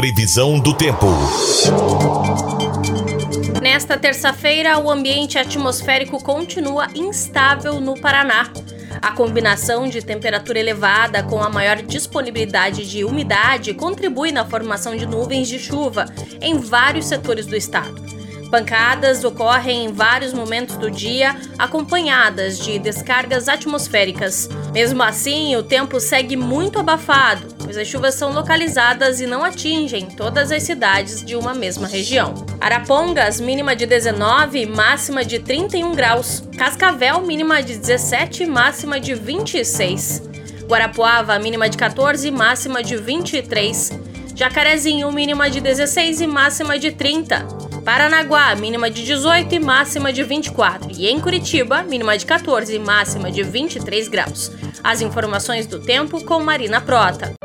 Previsão do tempo. Nesta terça-feira, o ambiente atmosférico continua instável no Paraná. A combinação de temperatura elevada com a maior disponibilidade de umidade contribui na formação de nuvens de chuva em vários setores do estado. Pancadas ocorrem em vários momentos do dia, acompanhadas de descargas atmosféricas. Mesmo assim, o tempo segue muito abafado, pois as chuvas são localizadas e não atingem todas as cidades de uma mesma região. Arapongas, mínima de 19, máxima de 31 graus. Cascavel, mínima de 17, máxima de 26. Guarapuava, mínima de 14, máxima de 23. Jacarezinho, mínima de 16 e máxima de 30. Paranaguá, mínima de 18 e máxima de 24. E em Curitiba, mínima de 14 e máxima de 23 graus. As informações do tempo com Marina Prota.